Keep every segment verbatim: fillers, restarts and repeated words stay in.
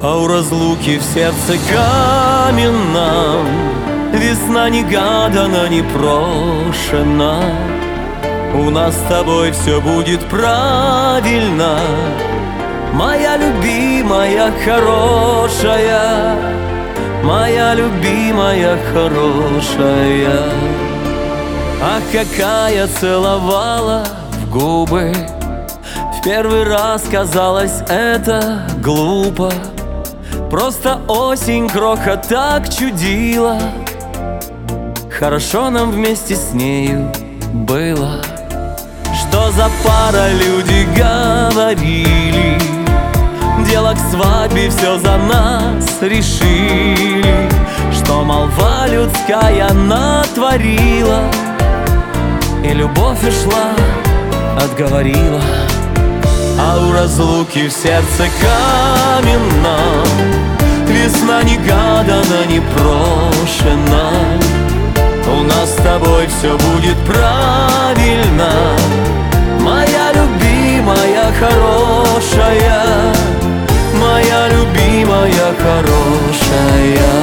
А у разлуки в сердце каменном весна негадана, непрошена. У нас с тобой все будет правильно, моя любимая хорошая, моя любимая хорошая. Ах, какая целовала в губы, в первый раз казалось это глупо. Просто осень кроха так чудила, хорошо нам вместе с нею было. Что за пара, люди говорили, дело к свадьбе все за нас решили. Что молва людская натворила, и любовь ушла, отговорила. А у разлуки в сердце каменном весна негадана, непрошена. У нас с тобой все будет правильно, моя любимая хорошая, моя любимая хорошая.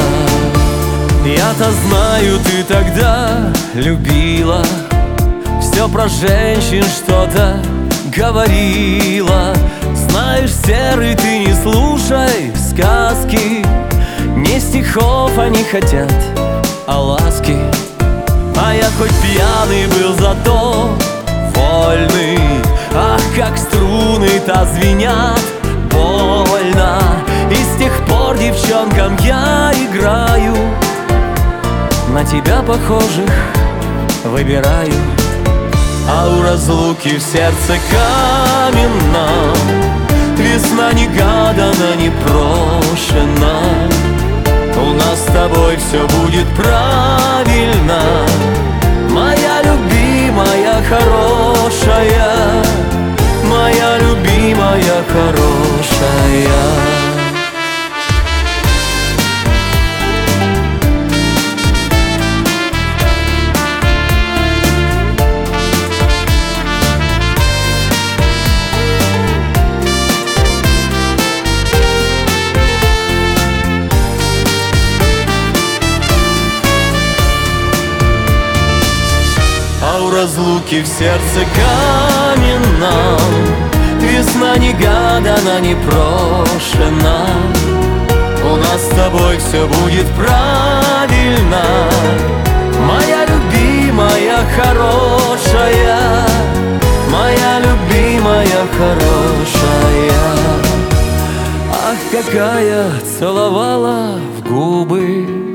Я-то знаю, ты тогда любила, все про женщин что-то говорила. Знаешь, серый, ты не слушай сказки, не стихов они хотят, а ласки. А я хоть пьяный был, зато вольный. Ах, как струны-то звенят больно. И с тех пор девчонкам я играю, на тебя похожих выбираю. А у разлуки в сердце каменном весна негадана, непрошена. У нас с тобой все будет правильно, моя любимая хорошая, моя любимая хорошая. Разлуки в сердце каменном весна негадана, непрошена. У нас с тобой все будет правильно, моя любимая хорошая, моя любимая хорошая. Ах, какая целовала в губы